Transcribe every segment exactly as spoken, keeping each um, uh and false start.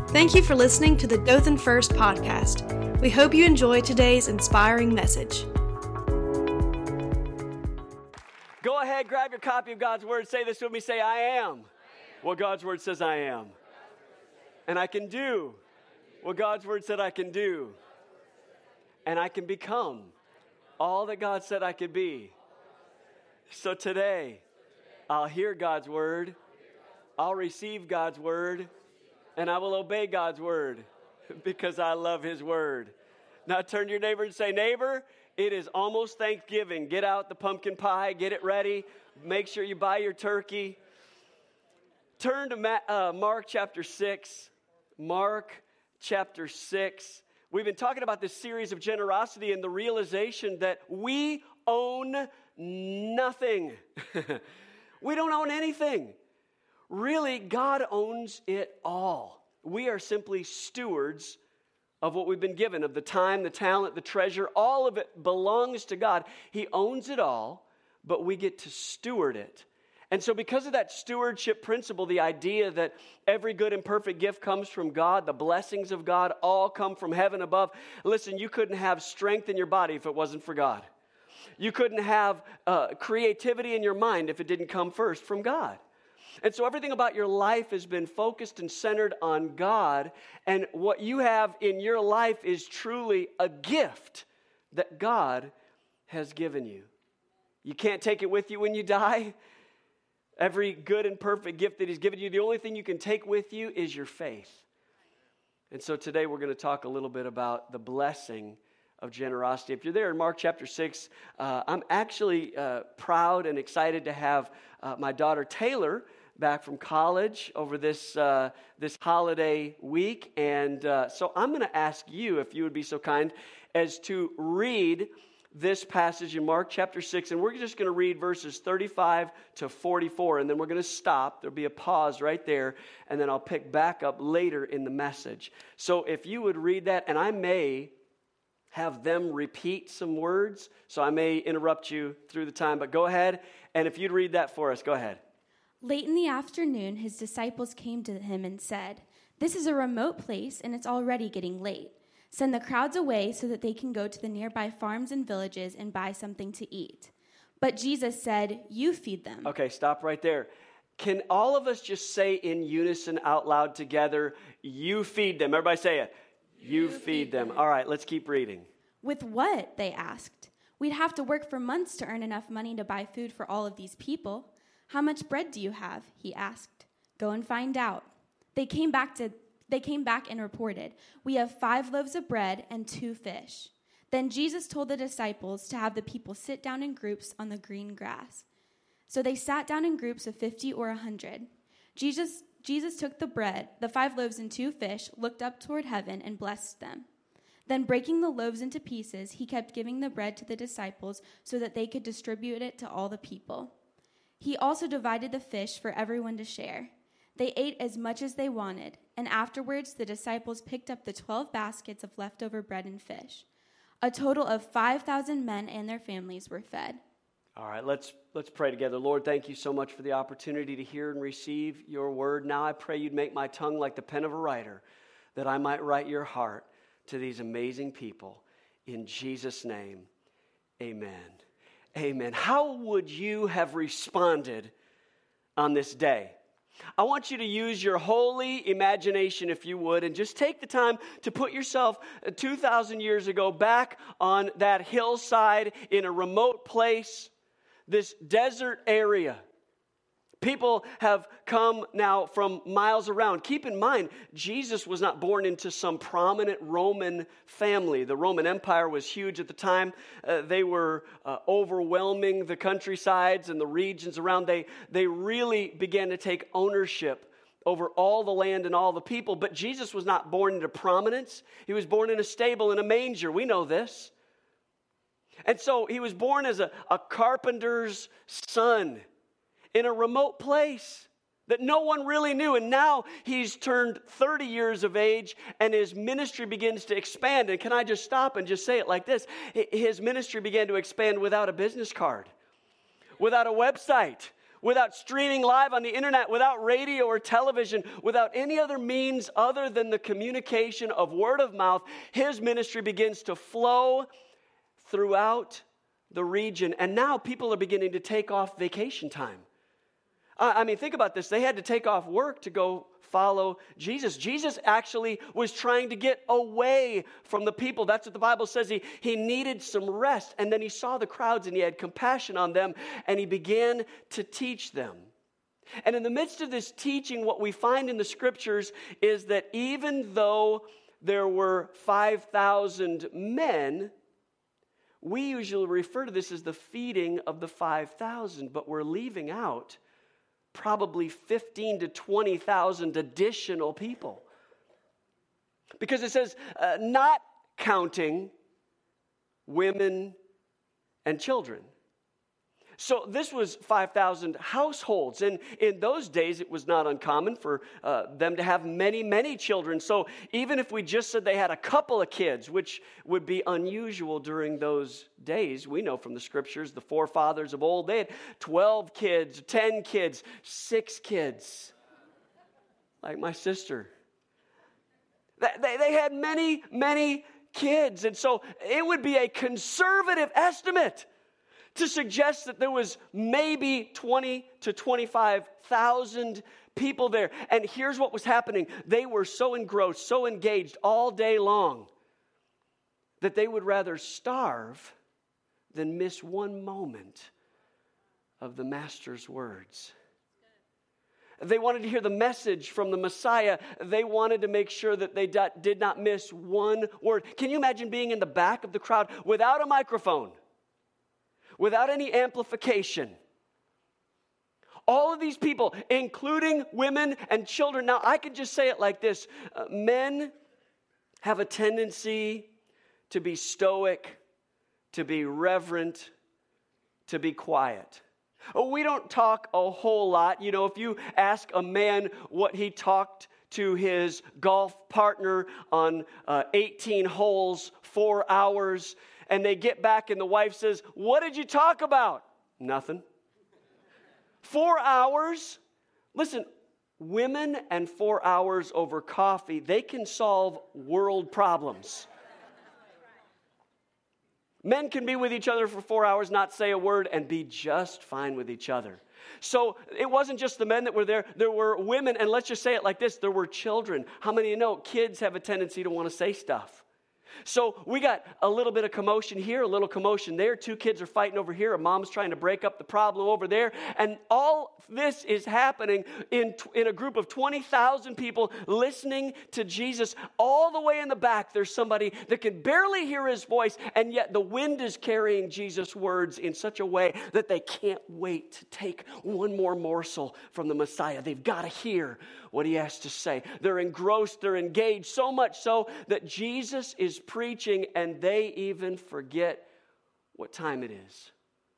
Thank you for listening to the Dothan First podcast. We hope you enjoy today's inspiring message. Go ahead, grab your copy of God's Word. Say this with me. Say, I am what God's Word says I am. And I can do what God's Word said I can do. And I can become all that God said I could be. So today, I'll hear God's Word. I'll receive God's Word. And I will obey God's Word because I love His Word. Now turn to your neighbor and say, neighbor, it is almost Thanksgiving. Get out the pumpkin pie. Get it ready. Make sure you buy your turkey. Turn to Ma- uh, Mark chapter six. Mark chapter six. We've been talking about this series of generosity and the realization that we own nothing. We don't own anything. Really, God owns it all. We are simply stewards of what we've been given, of the time, the talent, the treasure. All of it belongs to God. He owns it all, but we get to steward it. And so because of that stewardship principle, the idea that every good and perfect gift comes from God, the blessings of God all come from heaven above. Listen, you couldn't have strength in your body if it wasn't for God. You couldn't have uh, creativity in your mind if it didn't come first from God. And so everything about your life has been focused and centered on God. And what you have in your life is truly a gift that God has given you. You can't take it with you when you die. Every good and perfect gift that He's given you, the only thing you can take with you is your faith. And so today we're going to talk a little bit about the blessing of generosity. If you're there in Mark chapter six, uh, I'm actually uh, proud and excited to have uh, my daughter Taylor back from college over this uh, this holiday week. And uh, so I'm going to ask you, if you would be so kind, as to read this passage in Mark chapter six. And we're just going to read verses thirty-five to forty-four. And then we're going to stop. There'll be a pause right there. And then I'll pick back up later in the message. So if you would read that, and I may have them repeat some words. So I may interrupt you through the time. But go ahead. And if you'd read that for us, go ahead. Late in the afternoon, His disciples came to Him and said, "This is a remote place, and it's already getting late. Send the crowds away so that they can go to the nearby farms and villages and buy something to eat." But Jesus said, "You feed them." Okay, stop right there. Can all of us just say in unison out loud together, "You feed them"? Everybody say it. You, you feed, feed them. them. All right, let's keep reading. With what? They asked. We'd have to work for months to earn enough money to buy food for all of these people. How much bread do you have? He asked. Go and find out. They came back to they came back and reported, "We have five loaves of bread and two fish." Then Jesus told the disciples to have the people sit down in groups on the green grass. So they sat down in groups of fifty or a hundred. Jesus Jesus took the bread, the five loaves and two fish, looked up toward heaven and blessed them. Then breaking the loaves into pieces, He kept giving the bread to the disciples so that they could distribute it to all the people. He also divided the fish for everyone to share. They ate as much as they wanted, and afterwards the disciples picked up the twelve baskets of leftover bread and fish. A total of five thousand men and their families were fed. All right, let's let's pray together. Lord, thank you so much for the opportunity to hear and receive your word. Now I pray you'd make my tongue like the pen of a writer, that I might write your heart to these amazing people. In Jesus' name, amen. Amen. How would you have responded on this day? I want you to use your holy imagination, if you would, and just take the time to put yourself two thousand years ago back on that hillside in a remote place, this desert area. People have come now from miles around. Keep in mind, Jesus was not born into some prominent Roman family. The Roman Empire was huge at the time. Uh, they were uh, overwhelming the countrysides and the regions around. They, they really began to take ownership over all the land and all the people. But Jesus was not born into prominence. He was born in a stable in a manger. We know this. And so he was born as a, a carpenter's son in a remote place that no one really knew. And now he's turned thirty years of age and his ministry begins to expand. And can I just stop and just say it like this? His ministry began to expand without a business card, without a website, without streaming live on the internet, without radio or television, without any other means other than the communication of word of mouth, his ministry begins to flow throughout the region. And now people are beginning to take off vacation time. I mean, think about this. They had to take off work to go follow Jesus. Jesus actually was trying to get away from the people. That's what the Bible says. He, he needed some rest. And then he saw the crowds and he had compassion on them and he began to teach them. And in the midst of this teaching, what we find in the scriptures is that even though there were five thousand men, we usually refer to this as the feeding of the five thousand, but we're leaving out probably fifteen to twenty thousand additional people. Because it says, uh, not counting women and children. So this was five thousand households. And in those days, it was not uncommon for uh, them to have many, many children. So even if we just said they had a couple of kids, which would be unusual during those days, we know from the scriptures, the forefathers of old, they had twelve kids, ten kids, six kids, like my sister. They, they had many, many kids. And so it would be a conservative estimate to suggest that there was maybe twenty to twenty-five thousand people there. And here's what was happening. They were so engrossed, so engaged all day long that they would rather starve than miss one moment of the Master's words. They wanted to hear the message from the Messiah. They wanted to make sure that they did not miss one word. Can you imagine being in the back of the crowd without a microphone? Without any amplification. All of these people, including women and children. Now, I can just say it like this. Uh, men have a tendency to be stoic, to be reverent, to be quiet. Oh, we don't talk a whole lot. You know, if you ask a man what he talked to his golf partner on uh, eighteen holes, four hours, and they get back and the wife says, "What did you talk about?" Nothing. Four hours? Listen, women and four hours over coffee, they can solve world problems. Men can be with each other for four hours, not say a word, and be just fine with each other. So it wasn't just the men that were there. There were women, and let's just say it like this. There were children. How many of you know kids have a tendency to want to say stuff? So we got a little bit of commotion here, a little commotion there. Two kids are fighting over here. A mom's trying to break up the problem over there. And all this is happening in, in a group of twenty thousand people listening to Jesus. All the way in the back, there's somebody that can barely hear his voice, and yet the wind is carrying Jesus' words in such a way that they can't wait to take one more morsel from the Messiah. They've got to hear what he has to say. They're engrossed, they're engaged, so much so that Jesus is preaching and they even forget what time it is.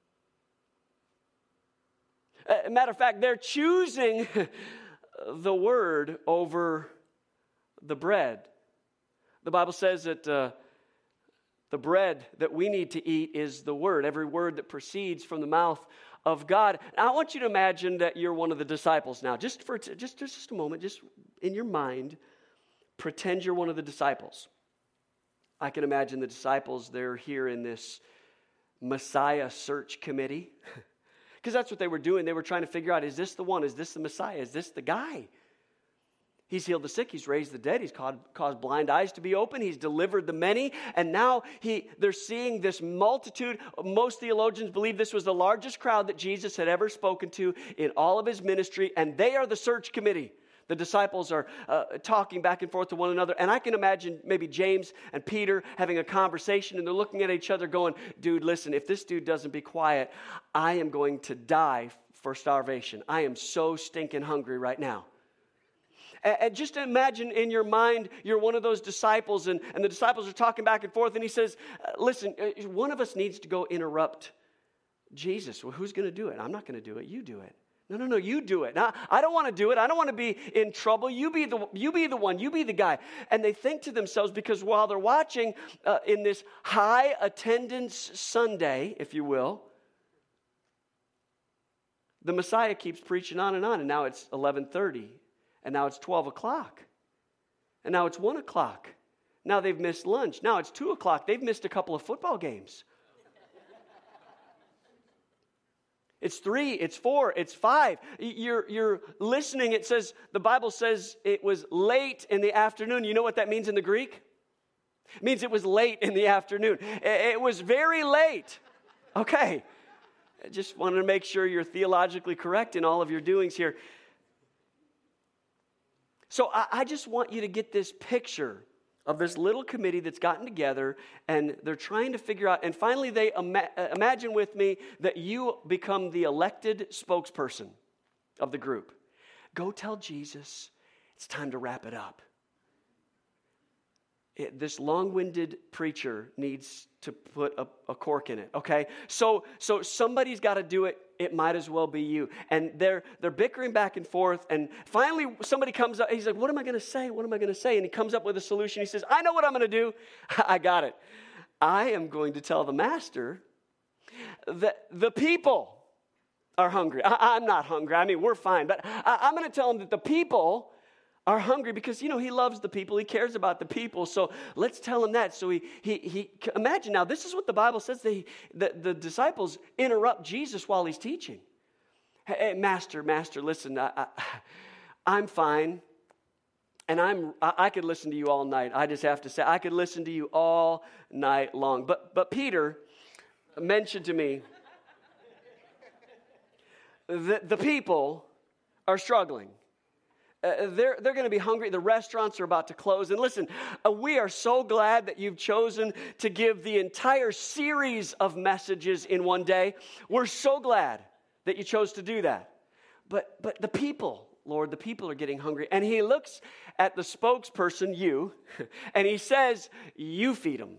As a matter of fact, they're choosing the word over the bread. The Bible says that uh, the bread that we need to eat is the word, every word that proceeds from the mouth of God. Now, I want you to imagine that you're one of the disciples now. Just for just, just a moment, just in your mind, pretend you're one of the disciples. I can imagine the disciples, they're here in this Messiah search committee. Because that's what they were doing. They were trying to figure out, is this the one? Is this the Messiah? Is this the guy? He's healed the sick. He's raised the dead. He's caused, caused blind eyes to be open. He's delivered the many. And now he, they're seeing this multitude. Most theologians believe this was the largest crowd that Jesus had ever spoken to in all of his ministry. And they are the search committee. The disciples are uh, talking back and forth to one another. And I can imagine maybe James and Peter having a conversation. And they're looking at each other going, dude, listen, if this dude doesn't be quiet, I am going to die for starvation. I am so stinking hungry right now. And just imagine in your mind, you're one of those disciples, and, and the disciples are talking back and forth, and he says, listen, one of us needs to go interrupt Jesus. Well, who's going to do it? I'm not going to do it. You do it. No, no, no, you do it. Now, I don't want to do it. I don't want to be in trouble. You be the, you be the one. You be the guy. And they think to themselves, because while they're watching uh, in this high attendance Sunday, if you will, the Messiah keeps preaching on and on, and now it's eleven thirty, and now it's twelve o'clock, and now it's one o'clock. Now they've missed lunch. Now it's two o'clock. They've missed a couple of football games. It's three, it's four, it's five. You're, you're listening. It says, the Bible says it was late in the afternoon. You know what that means in the Greek? It means it was late in the afternoon. It was very late. Okay. I just wanted to make sure you're theologically correct in all of your doings here. So I, I just want you to get this picture of this little committee that's gotten together, and they're trying to figure out, and finally they ima- imagine with me that you become the elected spokesperson of the group. Go tell Jesus it's time to wrap it up. It, this long-winded preacher needs to put a, a cork in it, okay? So, so somebody's got to do it. It might as well be you. And they're they're bickering back and forth, and finally somebody comes up. He's like, what am I going to say? What am I going to say? And he comes up with a solution. He says, I know what I'm going to do. I got it. I am going to tell the master that the people are hungry. I, I'm not hungry. I mean, we're fine. But I, I'm going to tell him that the people are hungry because, you know, he loves the people. He cares about the people. So let's tell him that. So he, he, he imagine now, this is what the Bible says. They, the, the disciples interrupt Jesus while he's teaching. Hey, hey master, master, listen, I, I, I'm fine. And I'm, I, I could listen to you all night. I just have to say, I could listen to you all night long. But, but Peter mentioned to me that the people are struggling. Uh, they're they're going to be hungry. The restaurants are about to close. And listen, uh, we are so glad that you've chosen to give the entire series of messages in one day. We're so glad that you chose to do that. But but the people, Lord, the people are getting hungry. And he looks at the spokesperson, you, and he says, you feed them.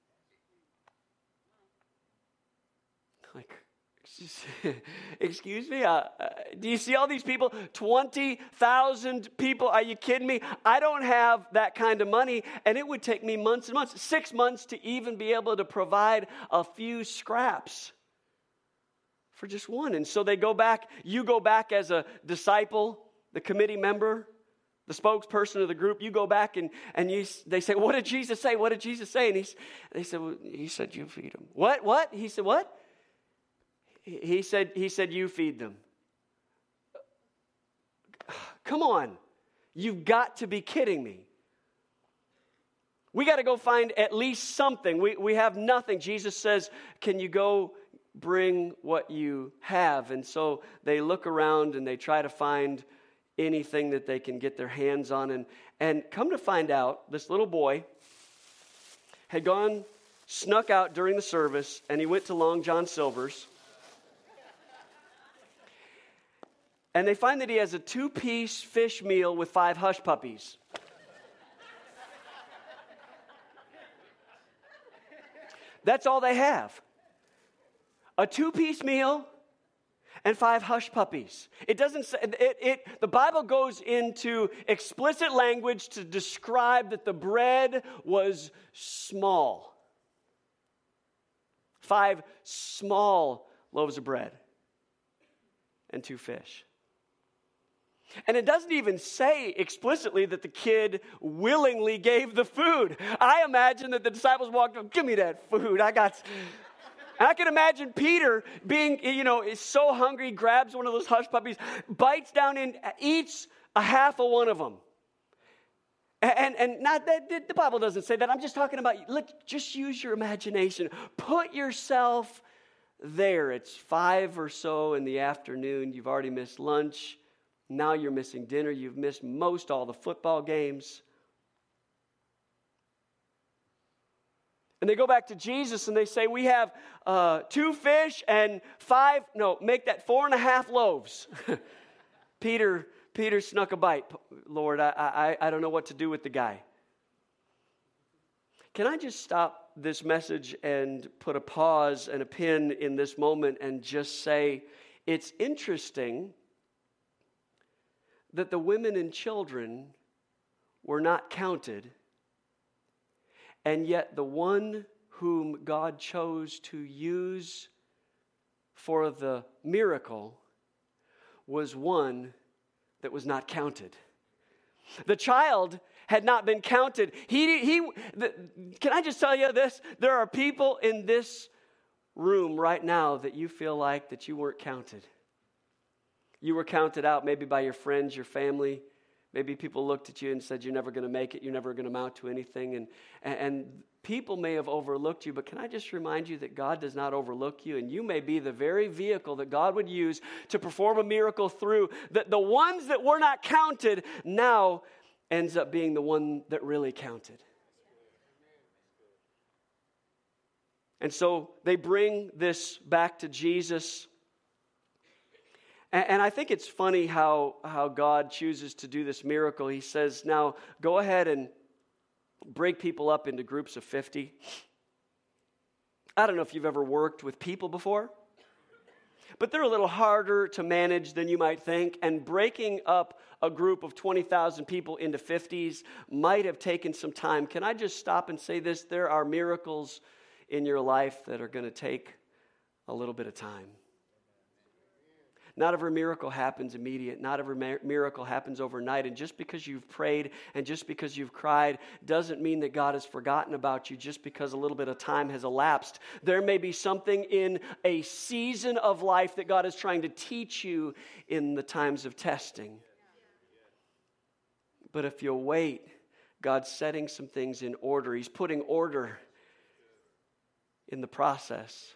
Like, excuse me? Uh, uh, do you see all these people? twenty thousand people? Are you kidding me? I don't have that kind of money, and it would take me months and months, six months to even be able to provide a few scraps for just one. And so they go back. You go back as a disciple, the committee member, the spokesperson of the group. You go back, and, and you, they say, what did Jesus say? What did Jesus say? And he's, they said, well, he said, you feed them. What? What? He said, what? He said, he said, you feed them. Come on. You've got to be kidding me. We got to go find at least something. We, we have nothing. Jesus says, can you go bring what you have? And so they look around and they try to find anything that they can get their hands on. And, and come to find out, this little boy had gone, snuck out during the service, and he went to Long John Silver's. And they find that he has a two-piece fish meal with five hush puppies. That's all they have. A two-piece meal and five hush puppies. It doesn't say, it, it, the Bible goes into explicit language to describe that the bread was small. Five small loaves of bread and two fish. And it doesn't even say explicitly that the kid willingly gave the food. I imagine that the disciples walked up, give me that food. I got... And I can imagine Peter being, you know, is so hungry, grabs one of those hush puppies, bites down in, eats a half of one of them. And, and not that the Bible doesn't say that. I'm just talking about, let, just use your imagination. Put yourself there. It's five or so in the afternoon. You've already missed lunch. Now you're missing dinner. You've missed most all the football games. And they go back to Jesus and they say, we have uh, two fish and five, no, make that four and a half loaves. Peter Peter snuck a bite. Lord, I, I, I don't know what to do with the guy. Can I just stop this message and put a pause and a pin in this moment and just say, it's interesting that the women and children were not counted, and yet the one whom God chose to use for the miracle was one that was not counted. The child had not been counted. He, he, the, can I just tell you this? There are people in this room right now that you feel like that you weren't counted. You were counted out maybe by your friends, your family. Maybe people looked at you and said, you're never going to make it. You're never going to amount to anything. And, and, and people may have overlooked you, but can I just remind you that God does not overlook you? And you may be the very vehicle that God would use to perform a miracle through. That the ones that were not counted now ends up being the one that really counted. And so they bring this back to Jesus. And, and I think it's funny how, how God chooses to do this miracle. He says, now go ahead and break people up into groups of fifty. I don't know if you've ever worked with people before, but they're a little harder to manage than you might think. And breaking up a group of twenty thousand people into fifties might have taken some time. Can I just stop and say this? There are miracles in your life that are going to take a little bit of time. Not every miracle happens immediate. Not every miracle happens overnight. And just because you've prayed and just because you've cried doesn't mean that God has forgotten about you just because a little bit of time has elapsed. There may be something in a season of life that God is trying to teach you in the times of testing. But if you'll wait, God's setting some things in order. He's putting order in the process.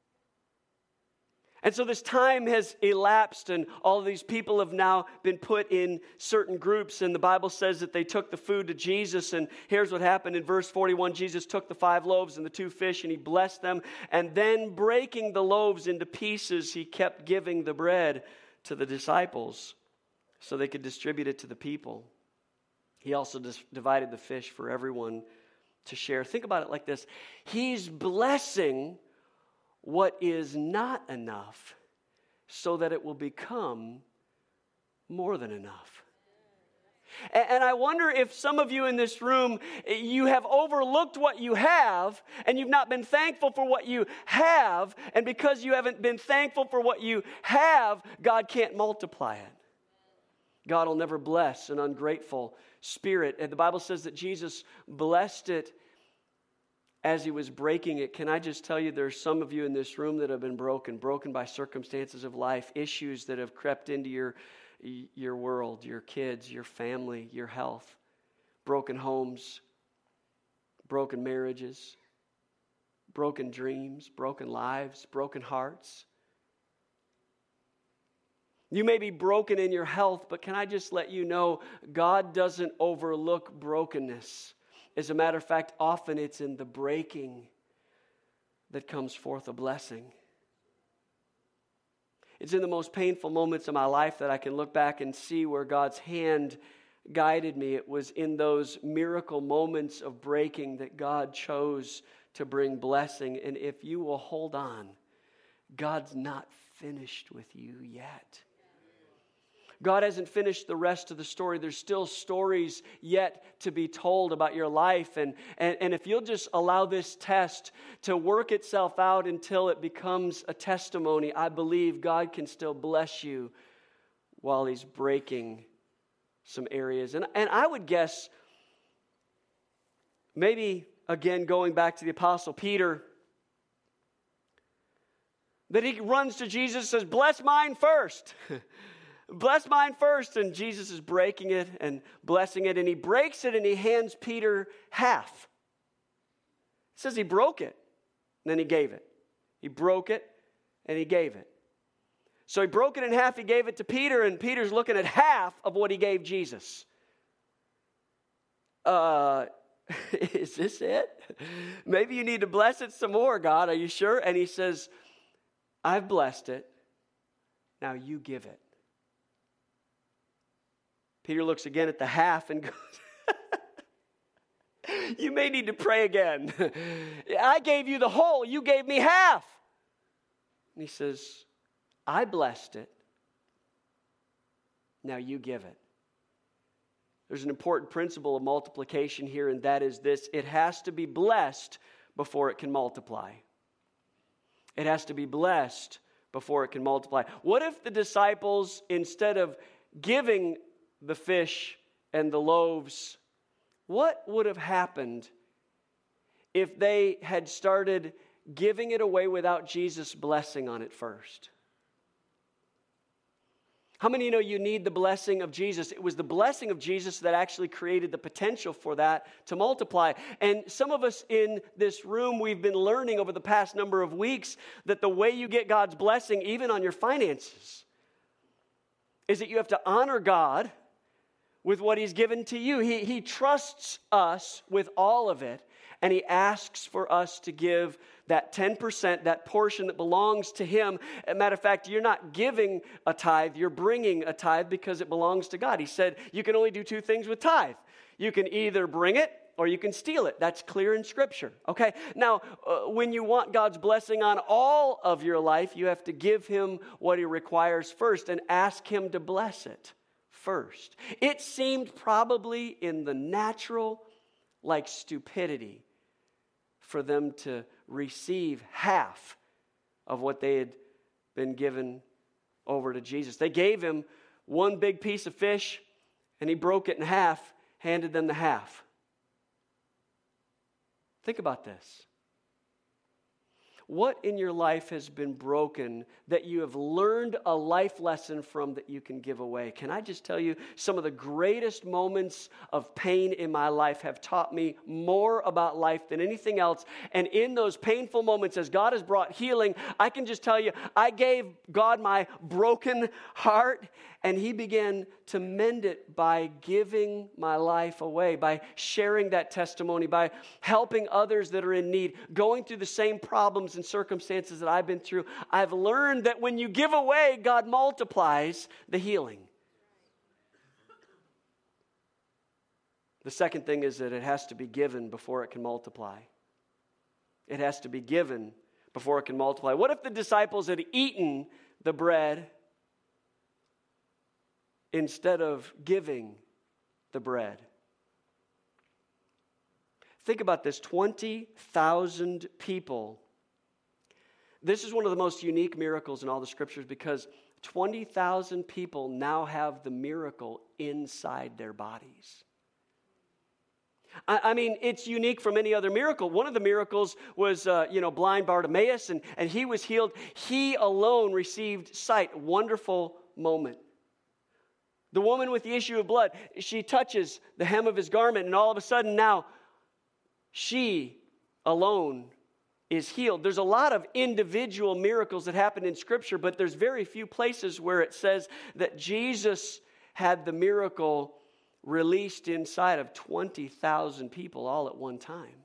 And so this time has elapsed, and all of these people have now been put in certain groups. And the Bible says that they took the food to Jesus. And here's what happened in verse forty-one. Jesus took the five loaves and the two fish, and he blessed them. And then breaking the loaves into pieces, he kept giving the bread to the disciples so they could distribute it to the people. He also dis- divided the fish for everyone to share. Think about it like this. He's blessing what is not enough so that it will become more than enough. And, and I wonder if some of you in this room, you have overlooked what you have and you've not been thankful for what you have. And because you haven't been thankful for what you have, God can't multiply it. God will never bless an ungrateful spirit. And the Bible says that Jesus blessed it as he was breaking it. Can I just tell you, there's some of you in this room that have been broken, broken by circumstances of life, issues that have crept into your, your world, your kids, your family, your health, broken homes, broken marriages, broken dreams, broken lives, broken hearts. You may be broken in your health, but can I just let you know, God doesn't overlook brokenness. As a matter of fact, often it's in the breaking that comes forth a blessing. It's in the most painful moments of my life that I can look back and see where God's hand guided me. It was in those miracle moments of breaking that God chose to bring blessing. And if you will hold on, God's not finished with you yet. God hasn't finished the rest of the story. There's still stories yet to be told about your life. And, and, and if you'll just allow this test to work itself out until it becomes a testimony, I believe God can still bless you while he's breaking some areas. And, and I would guess, maybe again going back to the Apostle Peter, that he runs to Jesus and says, bless mine first. Bless mine first. And Jesus is breaking it and blessing it. And he breaks it and he hands Peter half. It says he broke it and then he gave it. He broke it and he gave it. So he broke it in half. He gave it to Peter. And Peter's looking at half of what he gave Jesus. Uh, is this it? Maybe you need to bless it some more, God. Are you sure? And he says, I've blessed it. Now you give it. Peter looks again at the half and goes, you may need to pray again. I gave you the whole. You gave me half. And he says, I blessed it. Now you give it. There's an important principle of multiplication here, and that is this. It has to be blessed before it can multiply. It has to be blessed before it can multiply? What if the disciples, instead of giving the fish and the loaves, what would have happened if they had started giving it away without Jesus' blessing on it first? How many of you know you need the blessing of Jesus? It was the blessing of Jesus that actually created the potential for that to multiply. And some of us in this room, we've been learning over the past number of weeks that the way you get God's blessing, even on your finances, is that you have to honor God with what He's given to you. He, he trusts us with all of it, and He asks for us to give that ten percent, that portion that belongs to Him. As a matter of fact, you're not giving a tithe, you're bringing a tithe because it belongs to God. He said you can only do two things with tithe. You can either bring it or you can steal it. That's clear in Scripture, okay? Now, uh, when you want God's blessing on all of your life, you have to give Him what He requires first and ask Him to bless it first. It seemed probably in the natural like stupidity for them to receive half of what they had been given over to Jesus. They gave Him one big piece of fish, and He broke it in half, handed them the half. Think about this. What in your life has been broken that you have learned a life lesson from that you can give away? Can I just tell you, some of the greatest moments of pain in my life have taught me more about life than anything else. And in those painful moments, as God has brought healing, I can just tell you, I gave God my broken heart, and He began to mend it by giving my life away, by sharing that testimony, by helping others that are in need, going through the same problems and circumstances that I've been through. I've learned that when you give away, God multiplies the healing. The second thing is that it has to be given before it can multiply. It has to be given before it can multiply. What if the disciples had eaten the bread instead of giving the bread? Think about this, twenty thousand people. This is one of the most unique miracles in all the Scriptures because twenty thousand people now have the miracle inside their bodies. I, I mean, it's unique from any other miracle. One of the miracles was, uh, you know, blind Bartimaeus, and, and he was healed. He alone received sight. Wonderful moment. The woman with the issue of blood, she touches the hem of His garment, and all of a sudden now, she alone is healed. There's a lot of individual miracles that happen in Scripture, but there's very few places where it says that Jesus had the miracle released inside of twenty thousand people all at one time.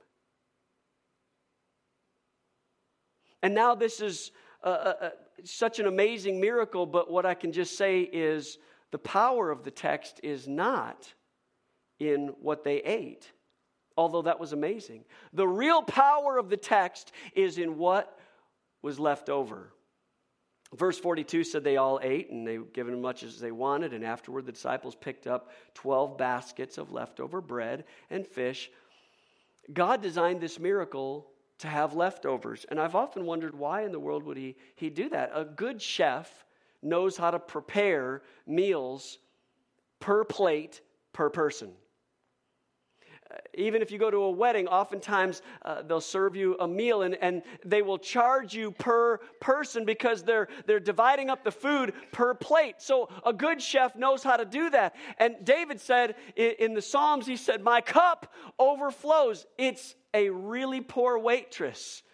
And now this is uh, uh, such an amazing miracle, but what I can just say is the power of the text is not in what they ate, although that was amazing. The real power of the text is in what was left over. Verse forty-two said they all ate, and they were given as much as they wanted, and afterward the disciples picked up twelve baskets of leftover bread and fish. God designed this miracle to have leftovers, and I've often wondered why in the world would he, he do that? A good chef knows how to prepare meals per plate, per person. Even if you go to a wedding, oftentimes uh, they'll serve you a meal and, and they will charge you per person because they're, they're dividing up the food per plate. So a good chef knows how to do that. And David said in, in the Psalms, he said, "My cup overflows." It's a really poor waitress,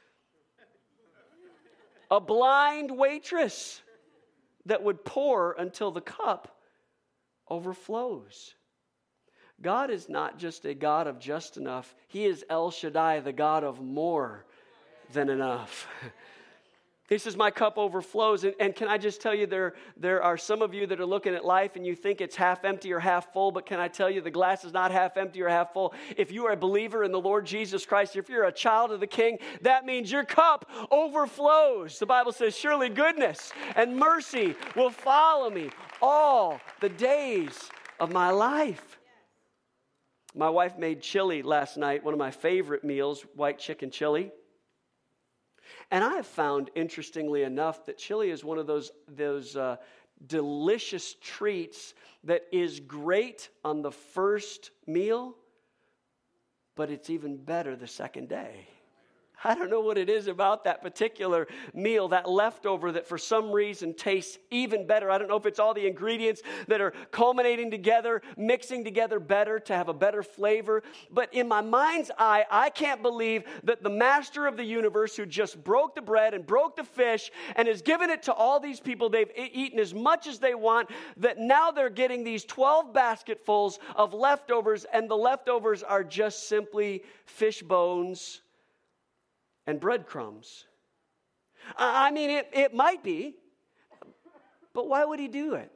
a blind waitress that would pour until the cup overflows. God is not just a God of just enough. He is El Shaddai, the God of more than enough. He says, "My cup overflows." And, and can I just tell you, there, there are some of you that are looking at life and you think it's half empty or half full, but can I tell you the glass is not half empty or half full? If you are a believer in the Lord Jesus Christ, if you're a child of the King, that means your cup overflows. The Bible says, "Surely goodness and mercy will follow me all the days of my life." My wife made chili last night, one of my favorite meals, white chicken chili. And I have found, interestingly enough, that chili is one of those, those uh, delicious treats that is great on the first meal, but it's even better the second day. I don't know what it is about that particular meal, that leftover that for some reason tastes even better. I don't know if it's all the ingredients that are culminating together, mixing together better to have a better flavor. But in my mind's eye, I can't believe that the master of the universe who just broke the bread and broke the fish and has given it to all these people, they've eaten as much as they want, that now they're getting these twelve basketfuls of leftovers, and the leftovers are just simply fish bones and breadcrumbs. I mean, it, it might be, but why would he do it?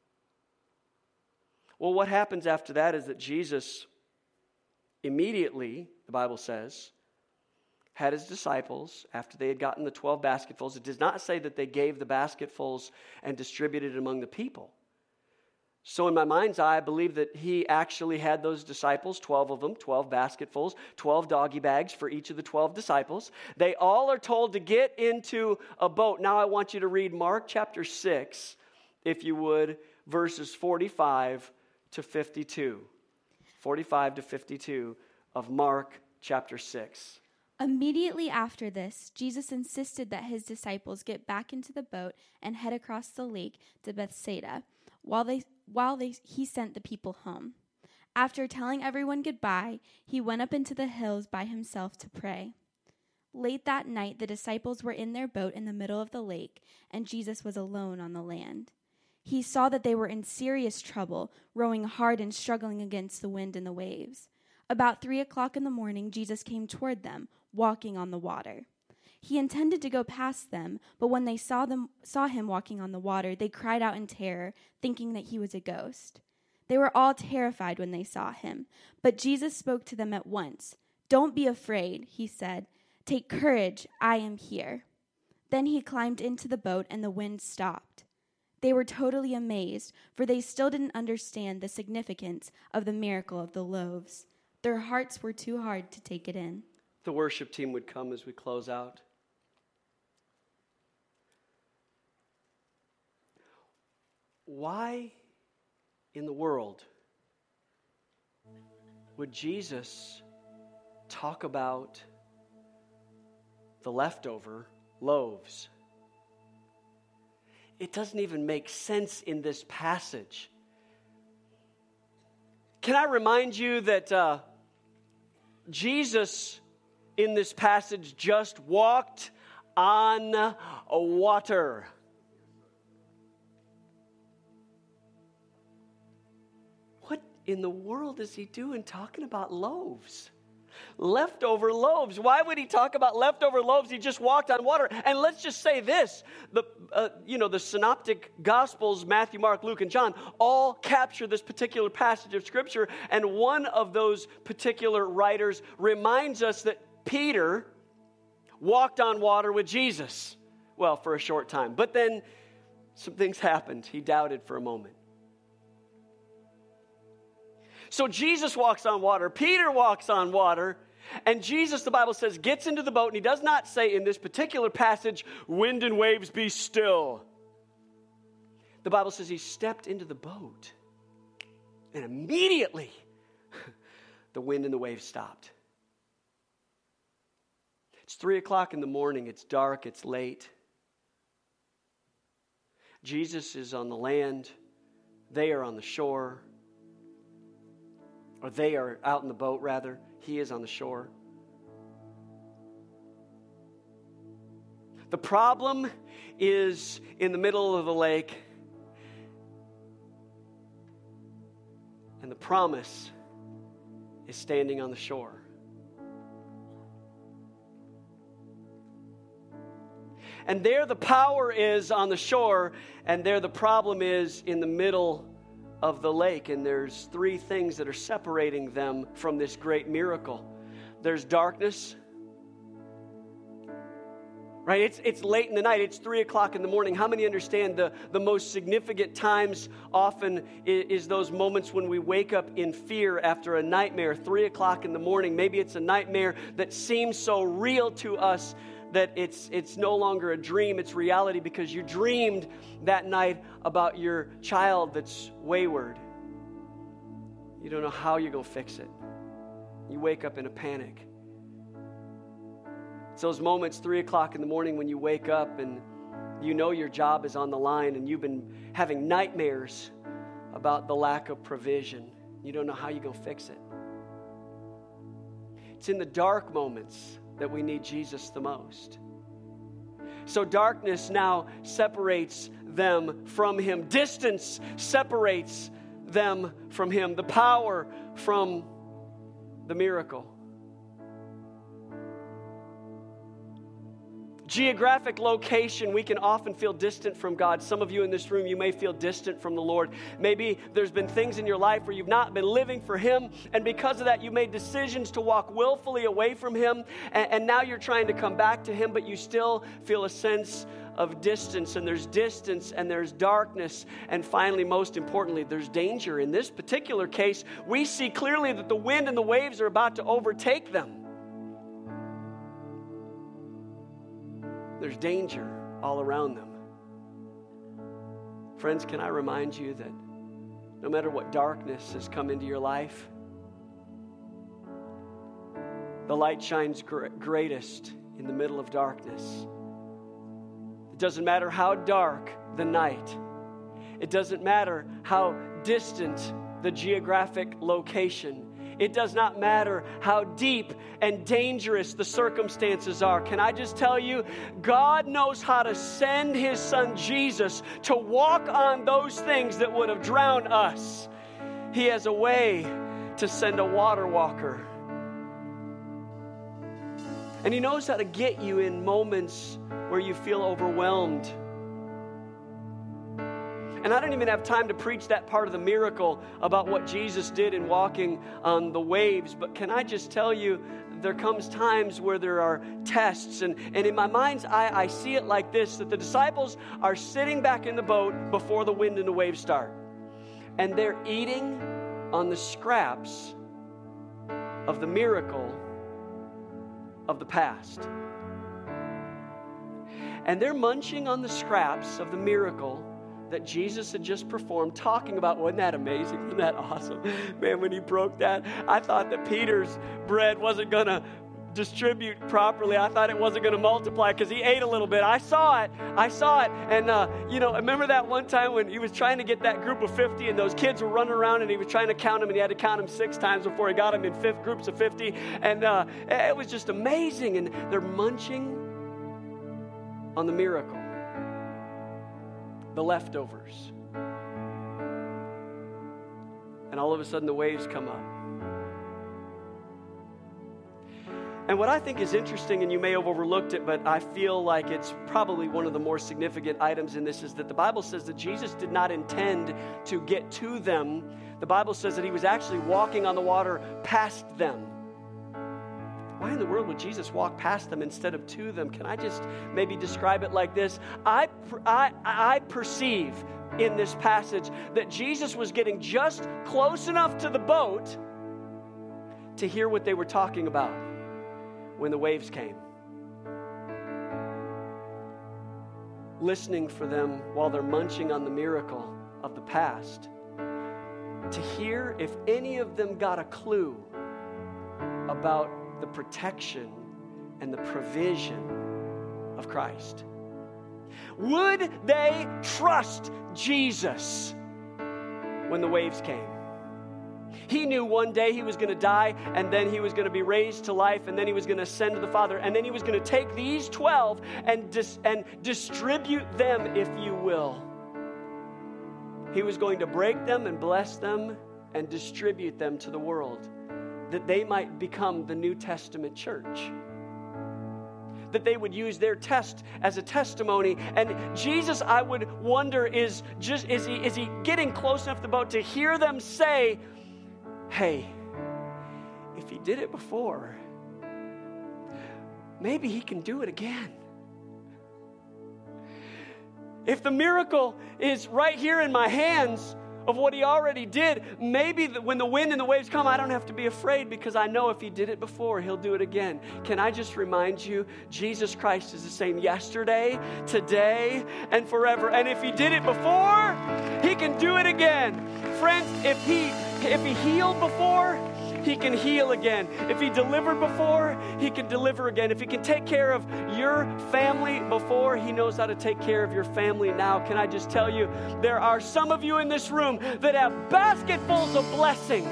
Well, what happens after that is that Jesus immediately, the Bible says, had his disciples, after they had gotten the twelve basketfuls. It does not say that they gave the basketfuls and distributed it among the people. So in my mind's eye, I believe that he actually had those disciples, twelve of them, twelve basketfuls, twelve doggy bags for each of the twelve disciples. They all are told to get into a boat. Now I want you to read Mark chapter six, if you would, verses forty-five to fifty-two. forty-five to fifty-two of Mark chapter six. Immediately after this, Jesus insisted that his disciples get back into the boat and head across the lake to Bethsaida, while they while they he sent the people home. After telling everyone goodbye, he went up into the hills by himself to pray. Late that night, the disciples were in their boat in the middle of the lake, and Jesus was alone on the land. He saw that they were in serious trouble, rowing hard and struggling against the wind and the waves. About three o'clock in the morning, Jesus came toward them, walking on the water. He intended to go past them, but when they saw them saw him walking on the water, they cried out in terror, thinking that he was a ghost. They were all terrified when they saw him, but Jesus spoke to them at once. "Don't be afraid," he said. "Take courage, I am here." Then he climbed into the boat and the wind stopped. They were totally amazed, for they still didn't understand the significance of the miracle of the loaves. Their hearts were too hard to take it in. The worship team would come as we close out. Why in the world would Jesus talk about the leftover loaves? It doesn't even make sense in this passage. Can I remind you that uh, Jesus in this passage just walked on water? What in the world is he doing talking about loaves? Leftover loaves. Why would he talk about leftover loaves? He just walked on water. And let's just say this, the uh, you know, the synoptic gospels, Matthew, Mark, Luke, and John, all capture this particular passage of scripture. And one of those particular writers reminds us that Peter walked on water with Jesus. Well, for a short time. But then some things happened. He doubted for a moment. So Jesus walks on water, Peter walks on water, and Jesus, the Bible says, gets into the boat, and he does not say in this particular passage, "Wind and waves, be still." The Bible says he stepped into the boat, and immediately the wind and the waves stopped. It's three o'clock in the morning, it's dark, it's late. Jesus is on the land, they are on the shore. Or they are out in the boat, rather. He is on the shore. The problem is in the middle of the lake. And the promise is standing on the shore. And there the power is on the shore, and there the problem is in the middle of the lake, and there's three things that are separating them from this great miracle. There's darkness, right? It's it's late in the night. It's three o'clock in the morning. How many understand the, the most significant times often is, is those moments when we wake up in fear after a nightmare, three o'clock in the morning. Maybe it's a nightmare that seems so real to us that it's it's no longer a dream, it's reality because you dreamed that night about your child that's wayward. You don't know how you're going to fix it. You wake up in a panic. It's those moments, three o'clock in the morning, when you wake up and you know your job is on the line and you've been having nightmares about the lack of provision. You don't know how you're going to fix it. It's in the dark moments that we need Jesus the most. So darkness now separates them from him. Distance separates them from him. The power from the miracle. Geographic location, we can often feel distant from God. Some of you in this room, you may feel distant from the Lord. Maybe there's been things in your life where you've not been living for him, and because of that, you made decisions to walk willfully away from him, and, and now you're trying to come back to him, but you still feel a sense of distance, and there's distance, and there's darkness, and finally, most importantly, there's danger. In this particular case, we see clearly that the wind and the waves are about to overtake them. There's danger all around them. Friends, can I remind you that no matter what darkness has come into your life, the light shines gr- greatest in the middle of darkness. It doesn't matter how dark the night. It doesn't matter how distant the geographic location. It does not matter how deep and dangerous the circumstances are. Can I just tell you, God knows how to send his son Jesus to walk on those things that would have drowned us. He has a way to send a water walker. And he knows how to get you in moments where you feel overwhelmed. And I don't even have time to preach that part of the miracle about what Jesus did in walking on the waves. But can I just tell you, there comes times where there are tests. And, and in my mind's eye, I see it like this, that the disciples are sitting back in the boat before the wind and the waves start. And they're eating on the scraps of the miracle of the past. And they're munching on the scraps of the miracle that Jesus had just performed, talking about, wasn't that amazing? Wasn't that awesome? Man, when he broke that, I thought that Peter's bread wasn't going to distribute properly. I thought it wasn't going to multiply because he ate a little bit. I saw it. I saw it. And, uh, you know, remember that one time when he was trying to get that group of fifty and those kids were running around and he was trying to count them and he had to count them six times before he got them in fifth groups of fifty. And uh, it was just amazing. And they're munching on the miracle. The leftovers. And all of a sudden the waves come up. And what I think is interesting, and you may have overlooked it, but I feel like it's probably one of the more significant items in this, is that the Bible says that Jesus did not intend to get to them. The Bible says that he was actually walking on the water past them. Why in the world would Jesus walk past them instead of to them? Can I just maybe describe it like this? I, I, I perceive in this passage that Jesus was getting just close enough to the boat to hear what they were talking about when the waves came. Listening for them while they're munching on the miracle of the past, to hear if any of them got a clue about the protection and the provision of Christ. Would they trust Jesus when the waves came? He knew one day he was going to die, and then he was going to be raised to life, and then he was going to ascend to the Father, and then he was going to take these twelve and, dis- and distribute them, if you will. He was going to break them and bless them and distribute them to the world, that they might become the New Testament church. That they would use their test as a testimony. And Jesus, I would wonder, is just is he is he getting close enough to the boat to hear them say, hey, if he did it before, maybe he can do it again. If the miracle is right here in my hands, of what he already did. Maybe the, when the wind and the waves come, I don't have to be afraid because I know if he did it before, he'll do it again. Can I just remind you, Jesus Christ is the same yesterday, today, and forever. And if he did it before, he can do it again. Friends, if he, if he healed before, he can heal again. If he delivered before, he can deliver again. If he can take care of your family before, he knows how to take care of your family now. Can I just tell you, there are some of you in this room that have basketfuls of blessing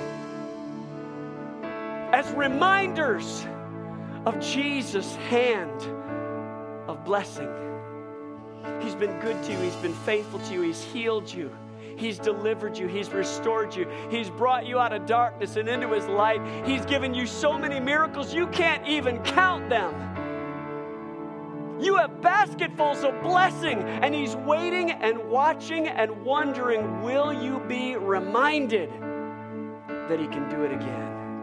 as reminders of Jesus' hand of blessing. He's been good to you. He's been faithful to you. He's healed you. He's delivered you. He's restored you. He's brought you out of darkness and into his light. He's given you so many miracles, you can't even count them. You have basketfuls of blessing, and he's waiting and watching and wondering, will you be reminded that he can do it again?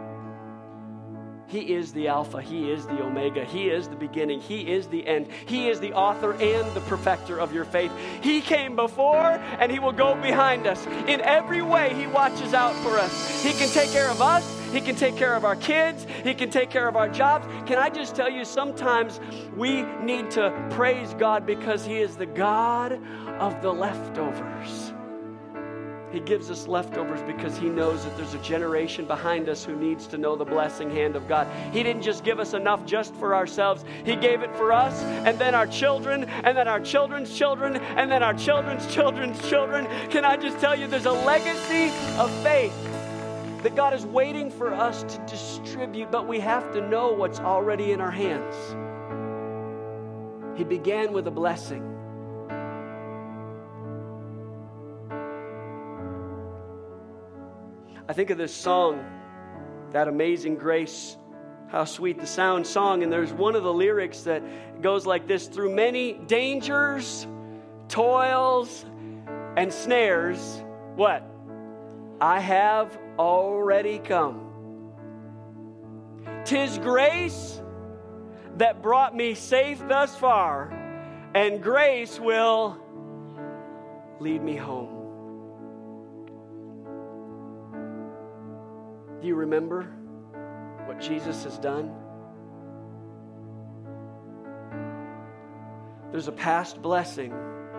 He is the Alpha. He is the Omega. He is the beginning. He is the end. He is the author and the perfecter of your faith. He came before, and he will go behind us. In every way, he watches out for us. He can take care of us. He can take care of our kids. He can take care of our jobs. Can I just tell you, sometimes we need to praise God because he is the God of the leftovers. He gives us leftovers because he knows that there's a generation behind us who needs to know the blessing hand of God. He didn't just give us enough just for ourselves. He gave it for us, and then our children, and then our children's children, and then our children's children's children. Can I just tell you, there's a legacy of faith that God is waiting for us to distribute, but we have to know what's already in our hands. He began with a blessing. I think of this song, That Amazing Grace, How Sweet the Sound song, and there's one of the lyrics that goes like this: through many dangers, toils, and snares, what? I have already come. 'Tis grace that brought me safe thus far, and grace will lead me home. Do you remember what Jesus has done? There's a past blessing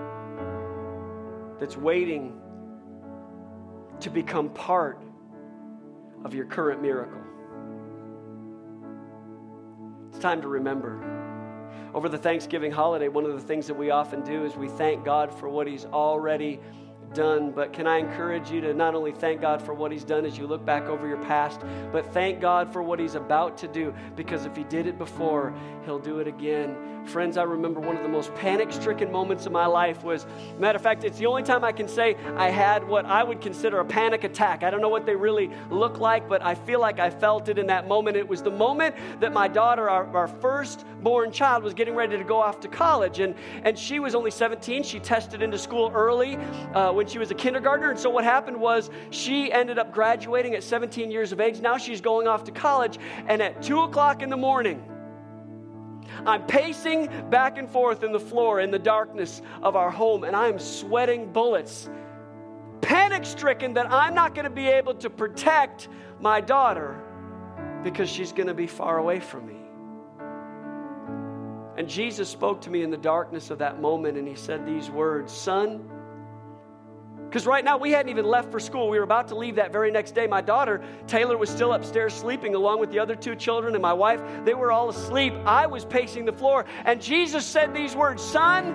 that's waiting to become part of your current miracle. It's time to remember. Over the Thanksgiving holiday, one of the things that we often do is we thank God for what he's already done. But can I encourage you to not only thank God for what he's done as you look back over your past, but thank God for what he's about to do, because if he did it before, he'll do it again. Friends, I remember one of the most panic-stricken moments of my life was, matter of fact, it's the only time I can say I had what I would consider a panic attack. I don't know what they really look like, but I feel like I felt it in that moment. It was the moment that my daughter, our, our first-born child, was getting ready to go off to college, and, and she was only seventeen. She tested into school early uh, when she was a kindergartner, and so what happened was she ended up graduating at seventeen years of age. Now she's going off to college, and at two o'clock in the morning, I'm pacing back and forth in the floor in the darkness of our home, and I am sweating bullets, panic-stricken that I'm not going to be able to protect my daughter because she's going to be far away from me. And Jesus spoke to me in the darkness of that moment, and he said these words, "Son," because right now we hadn't even left for school. We were about to leave that very next day. My daughter, Taylor, was still upstairs sleeping along with the other two children and my wife. They were all asleep. I was pacing the floor. And Jesus said these words, "Son,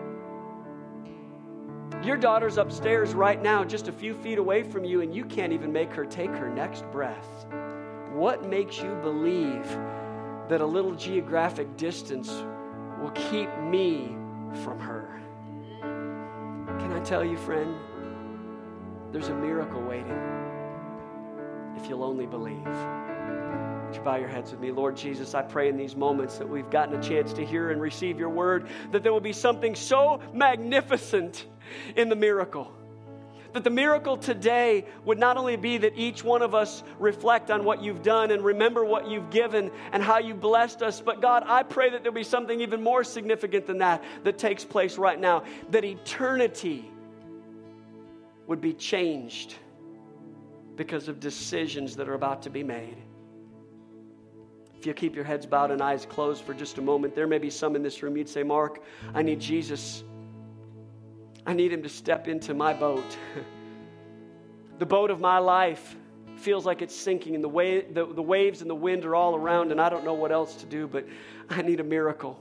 your daughter's upstairs right now just a few feet away from you, and you can't even make her take her next breath. What makes you believe that a little geographic distance will keep me from her?" Can I tell you, friend, there's a miracle waiting if you'll only believe. Would you bow your heads with me? Lord Jesus, I pray in these moments that we've gotten a chance to hear and receive your word, that there will be something so magnificent in the miracle. That the miracle today would not only be that each one of us reflect on what you've done and remember what you've given and how you blessed us, but God, I pray that there'll be something even more significant than that that takes place right now. That eternity would be changed because of decisions that are about to be made. If you keep your heads bowed and eyes closed for just a moment, there may be some in this room, you'd say, Mark, I need Jesus. I need him to step into my boat. The boat of my life feels like it's sinking, and the, way, the, the waves and the wind are all around, and I don't know what else to do, but I need a miracle.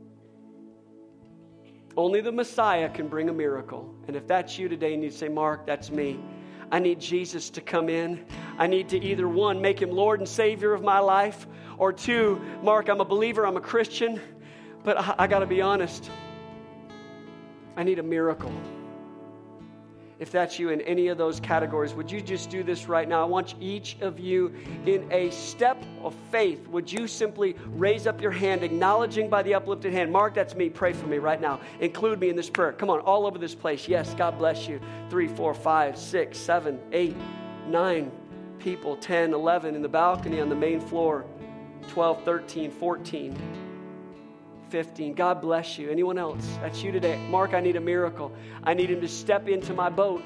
Only the Messiah can bring a miracle. And if that's you today and you say, Mark, that's me. I need Jesus to come in. I need to either, one, make him Lord and Savior of my life, or two, Mark, I'm a believer, I'm a Christian, but I, I got to be honest. I need a miracle. If that's you in any of those categories, would you just do this right now? I want each of you in a step of faith. Would you simply raise up your hand, acknowledging by the uplifted hand, Mark, that's me. Pray for me right now. Include me in this prayer. Come on, all over this place. Yes, God bless you. Three, four, five, six, seven, eight, nine people, ten, eleven in the balcony on the main floor, twelve, thirteen, fourteen. fifteen. God bless you. Anyone else? That's you today. Mark, I need a miracle. I need him to step into my boat.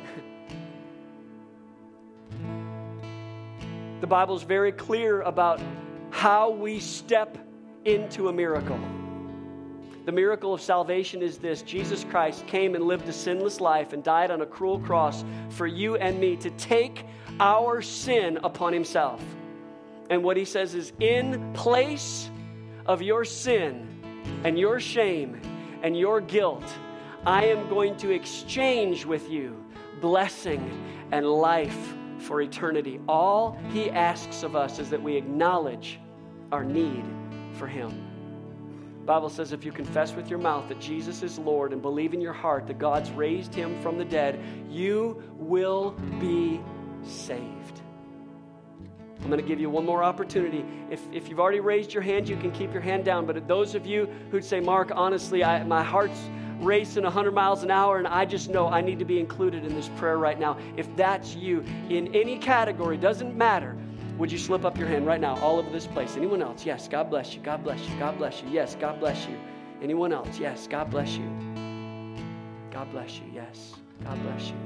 The Bible is very clear about how we step into a miracle. The miracle of salvation is this: Jesus Christ came and lived a sinless life and died on a cruel cross for you and me to take our sin upon himself. And what he says is, in place of your sin and your shame and your guilt, I am going to exchange with you blessing and life for eternity. All he asks of us is that we acknowledge our need for him. The Bible says if you confess with your mouth that Jesus is Lord and believe in your heart that God's raised him from the dead, you will be saved. I'm going to give you one more opportunity. If, if you've already raised your hand, you can keep your hand down. But those of you who'd say, Mark, honestly, I, my heart's racing one hundred miles an hour, and I just know I need to be included in this prayer right now. If that's you, in any category, doesn't matter, would you slip up your hand right now all over this place? Anyone else? Yes, God bless you. God bless you. God bless you. Yes, God bless you. Anyone else? Yes, God bless you. God bless you. Yes, God bless you.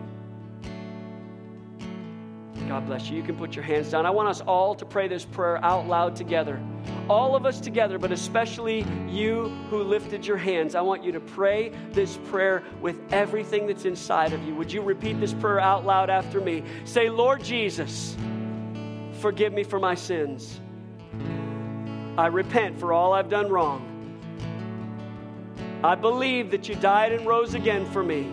God bless you. You can put your hands down. I want us all to pray this prayer out loud together. All of us together, but especially you who lifted your hands. I want you to pray this prayer with everything that's inside of you. Would you repeat this prayer out loud after me? Say, Lord Jesus, forgive me for my sins. I repent for all I've done wrong. I believe that you died and rose again for me.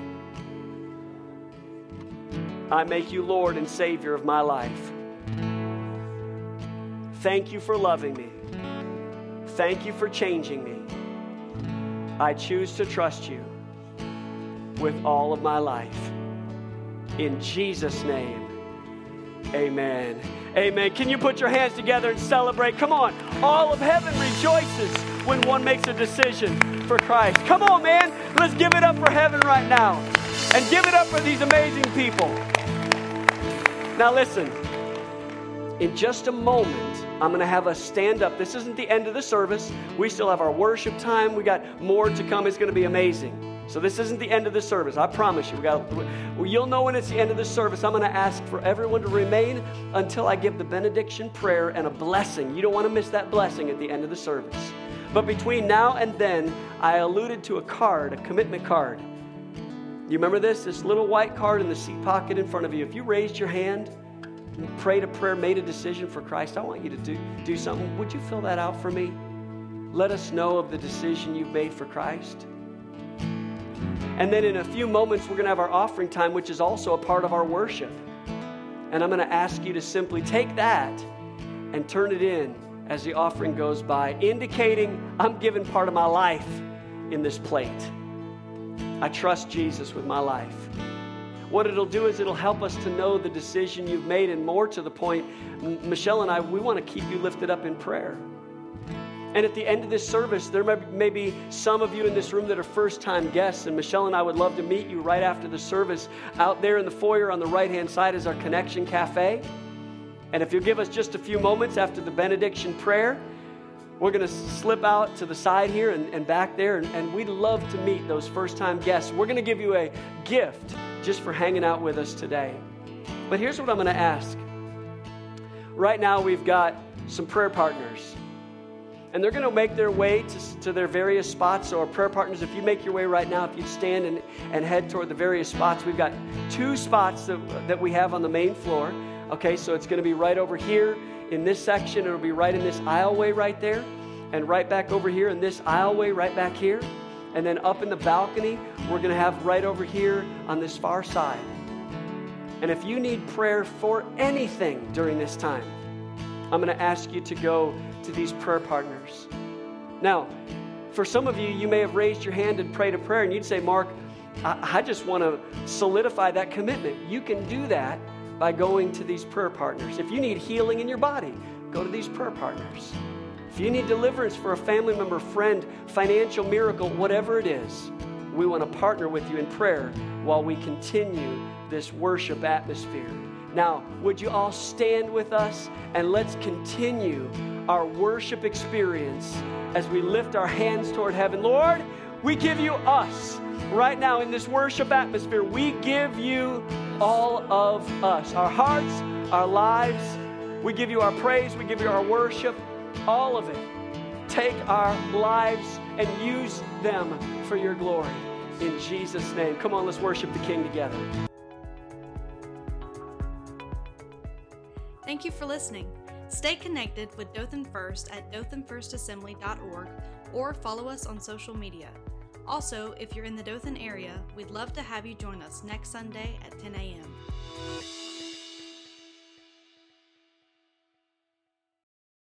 I make you Lord and Savior of my life. Thank you for loving me. Thank you for changing me. I choose to trust you with all of my life. In Jesus' name, amen. Amen. Can you put your hands together and celebrate? Come on. All of heaven rejoices when one makes a decision for Christ. Come on, man. Let's give it up for heaven right now. And give it up for these amazing people. Now listen, in just a moment, I'm going to have us stand up. This isn't the end of the service. We still have our worship time. We got more to come. It's going to be amazing. So this isn't the end of the service. I promise you. We got. Well, you'll know when it's the end of the service. I'm going to ask for everyone to remain until I give the benediction prayer and a blessing. You don't want to miss that blessing at the end of the service. But between now and then, I alluded to a card, a commitment card. You remember this? This little white card in the seat pocket in front of you. If you raised your hand, prayed a prayer, made a decision for Christ, I want you to do, do something. Would you fill that out for me? Let us know of the decision you've made for Christ. And then in a few moments, we're going to have our offering time, which is also a part of our worship. And I'm going to ask you to simply take that and turn it in as the offering goes by, indicating I'm giving part of my life in this plate. I trust Jesus with my life. What it'll do is it'll help us to know the decision you've made, and more to the point, M- Michelle and I, we want to keep you lifted up in prayer. And at the end of this service, there may, may be some of you in this room that are first-time guests, and Michelle and I would love to meet you right after the service. Out there in the foyer on the right-hand side is our Connection Cafe. And if you'll give us just a few moments after the benediction prayer, We're going to slip out to the side here and, and back there, and, and we'd love to meet those first-time guests. We're going to give you a gift just for hanging out with us today. But here's what I'm going to ask. Right now, we've got some prayer partners, and they're going to make their way to, to their various spots. So our prayer partners, if you make your way right now, if you stand and, and head toward the various spots, we've got two spots that, that we have on the main floor. Okay, so it's going to be right over here in this section. It'll be right in this aisleway right there, and right back over here in this aisleway right back here. And then up in the balcony, we're going to have right over here on this far side. And if you need prayer for anything during this time, I'm going to ask you to go to these prayer partners. Now, for some of you, you may have raised your hand and prayed a prayer, and you'd say, Mark, I, I just want to solidify that commitment. You can do that by going to these prayer partners. If you need healing in your body, go to these prayer partners. If you need deliverance for a family member, friend, financial miracle, whatever it is, we want to partner with you in prayer while we continue this worship atmosphere. Now, would you all stand with us, and let's continue our worship experience as we lift our hands toward heaven. Lord, we give you us right now in this worship atmosphere. We give you all of us, our hearts, our lives. We give you our praise. We give you our worship, all of it. Take our lives and use them for your glory. In Jesus' name. Come on, let's worship the King together. Thank you for listening. Stay connected with Dothan First at dothan first assembly dot org or follow us on social media. Also, if you're in the Dothan area, we'd love to have you join us next Sunday at ten a.m.